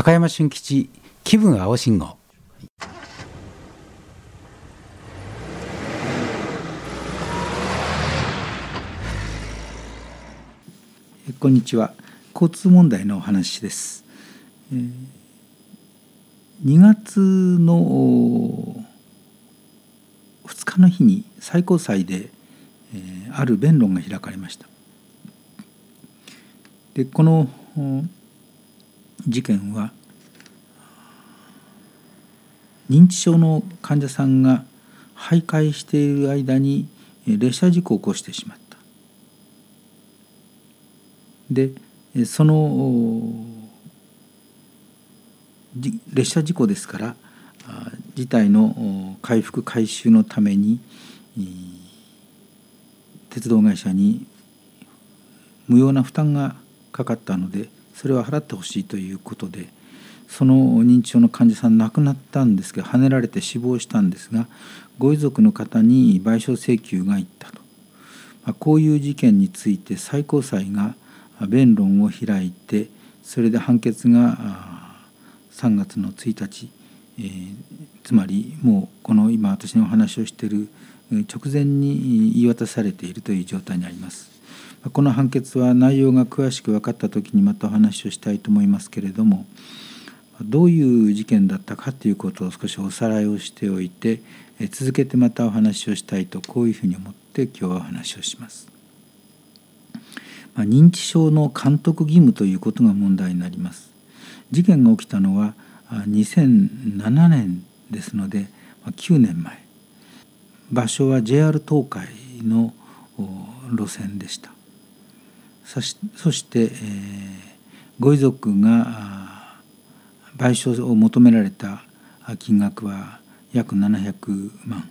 高山俊吉気分青信号。 こんにちは。交通問題のお話です。2月の2日の日に最高裁である弁論が開かれました。でこの事件は認知症の患者さんが徘徊している間に列車事故を起こしてしまった。でその列車事故ですから事態の回復回収のために鉄道会社に無用な負担がかかったのでそれは払ってほしいということで、その認知症の患者さん亡くなったんですけど、はねられて死亡したんですが、ご遺族の方に賠償請求がいったと、こういう事件について最高裁が弁論を開いて、それで判決が3月の1日、つまりもうこの今私のお話をしている直前に言い渡されているという状態にあります。この判決は内容が詳しく分かった時にまたお話をしたいと思いますけれども、どういう事件だったかということを少しおさらいをしておいて、続けてまたお話をしたいと、こういうふうに思って今日はお話をします。認知症の監督義務ということが問題になります。事件が起きたのは2007年ですので9年前。場所は JR 東海の路線でした。そして、ご遺族が賠償を求められた金額は約700万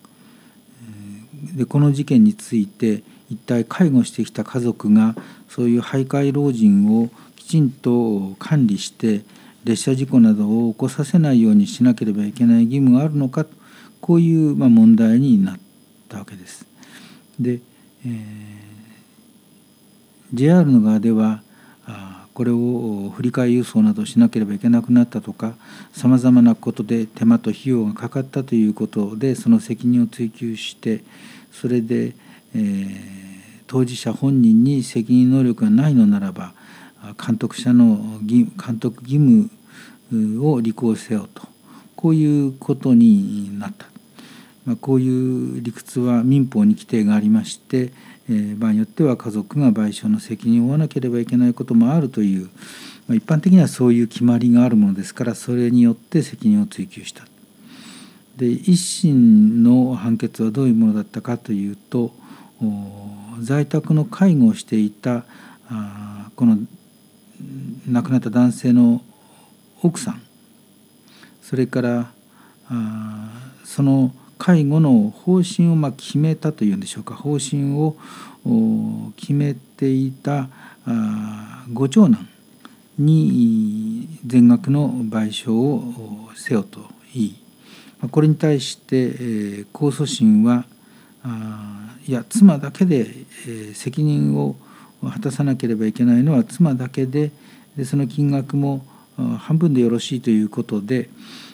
で、この事件について一体介護してきた家族がそういう徘徊老人をきちんと管理して列車事故などを起こさせないようにしなければいけない義務があるのか、こういう問題になったわけです。で、JR の側ではこれを振り替え輸送などしなければいけなくなったとか、さまざまなことで手間と費用がかかったということでその責任を追及して、それで、当事者本人に責任能力がないのならば監督者の監督義務を履行せよと、こういうことになった。こういう理屈は民法に規定がありまして、場合によっては家族が賠償の責任を負わなければいけないこともあるという、一般的にはそういう決まりがあるものですから、それによって責任を追及した。で、一審の判決はどういうものだったかというと、在宅の介護をしていたこの亡くなった男性の奥さん、それからその介護の方針を決めたというんでしょうか、方針を決めていたご長男に全額の賠償をせよと言い、これに対して控訴審はいや妻だけで責任を果たさなければいけないのは妻だけで、その金額も半分でよろしいということで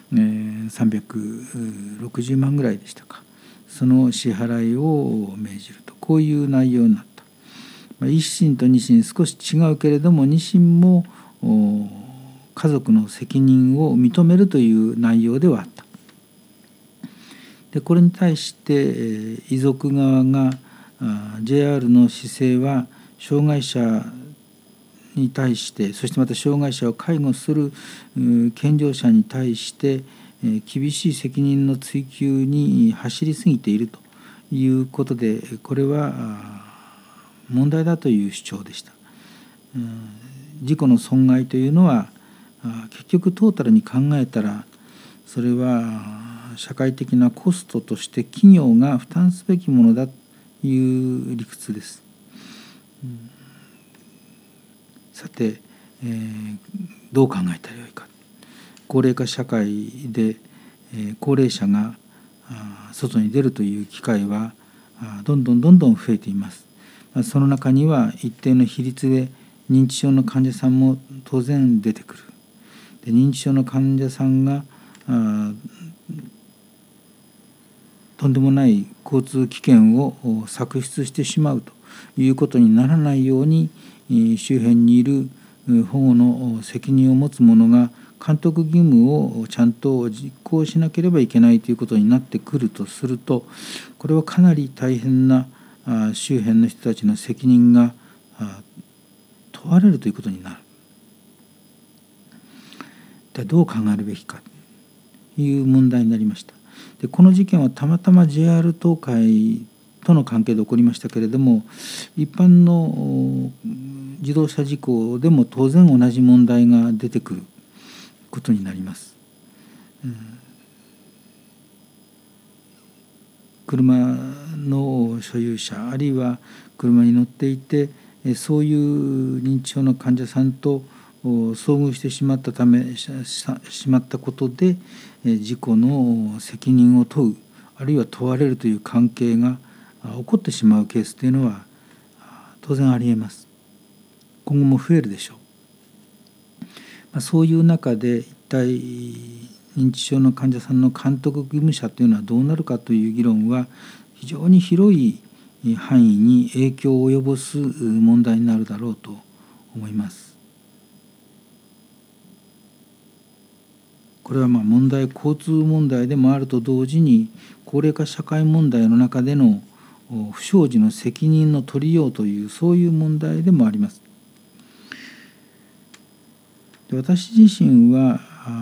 360万ぐらいでしたか、その支払いを命じると、こういう内容になった。一審と二審少し違うけれども、二審も家族の責任を認めるという内容ではあった。でこれに対して遺族側がJR の姿勢は障害者に対して、そしてまた障害者を介護する健常者に対して厳しい責任の追及に走りすぎているということで、これは問題だという主張でした。事故の損害というのは結局トータルに考えたら、それは社会的なコストとして企業が負担すべきものだという理屈です。さて、どう考えたらよいか。高齢化社会で高齢者が外に出るという機会はどんどん増えています。その中には一定の比率で認知症の患者さんも当然出てくる。 で認知症の患者さんがとんでもない交通危険を錯失してしまうということにならないように、周辺にいる保護の責任を持つ者が監督義務をちゃんと実行しなければいけないということになってくるとすると、これはかなり大変な周辺の人たちの責任が問われるということになる。でどう考えるべきかという問題になりました。でこの事件はたまたま JR 東海との関係で起こりましたけれども、一般の自動車事故でも当然同じ問題が出てくることになります。車の所有者あるいは車に乗っていてそういう認知症の患者さんと遭遇してしまったことで事故の責任を問うあるいは問われるという関係が起こってしまうケースというのは当然ありえます。今後も増えるでしょう。そういう中で一体認知症の患者さんの監督義務者というのはどうなるかという議論は非常に広い範囲に影響を及ぼす問題になるだろうと思います。これは交通問題でもあると同時に高齢化社会問題の中での不祥事の責任の取りようというそういう問題でもあります。で私自身は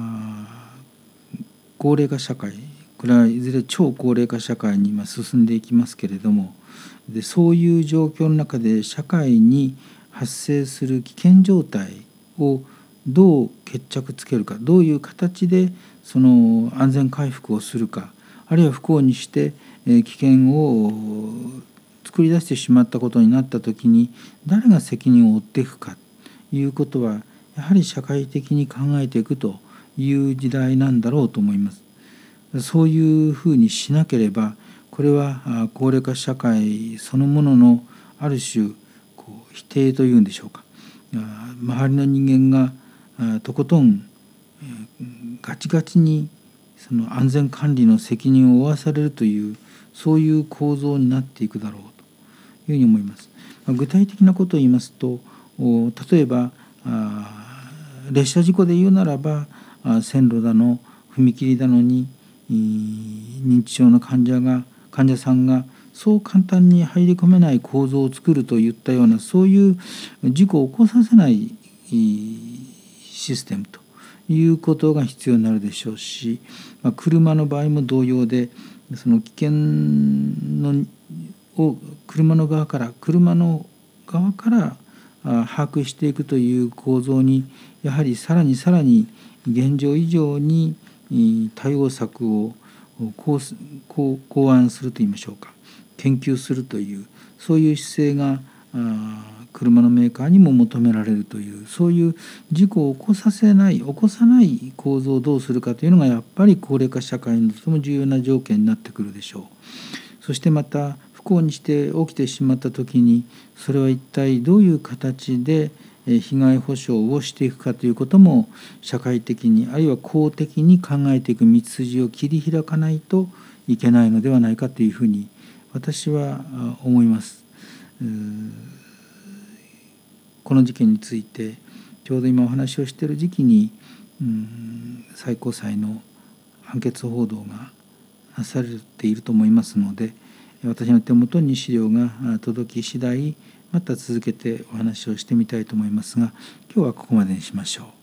高齢化社会、これはいずれ超高齢化社会に進んでいきますけれども、でそういう状況の中で社会に発生する危険状態をどう決着つけるか、どういう形でその安全回復をするか、あるいは不幸にして危険を作り出してしまったことになった時に誰が責任を負っていくかということはやはり社会的に考えていくという時代なんだろうと思います。そういうふうにしなければこれは高齢化社会そのもののある種否定というんでしょうか、周りの人間がとことんガチガチにその安全管理の責任を負わされるというそういう構造になっていくだろうというふうに思います。具体的なことを言いますと、例えば列車事故で言うならば線路だの踏切だのに認知症の患者さんがそう簡単に入り込めない構造を作るといったようなそういう事故を起こさせないシステムということが必要になるでしょうし、車の場合も同様でその危険を車の側から把握していくという構造にやはりさらに現状以上に対応策を考案するといいましょうか、研究するというそういう姿勢が車のメーカーにも求められるというそういう事故を起こさない構造をどうするかというのがやっぱり高齢化社会のとても重要な条件になってくるでしょう。そしてまた不幸にして起きてしまった時にそれは一体どういう形で被害補償をしていくかということも社会的にあるいは公的に考えていく道筋を切り開かないといけないのではないかというふうに私は思います。この事件についてちょうど今お話をしている時期に最高裁の判決報道がなされていると思いますので、私の手元に資料が届き次第また続けてお話をしてみたいと思いますが、今日はここまでにしましょう。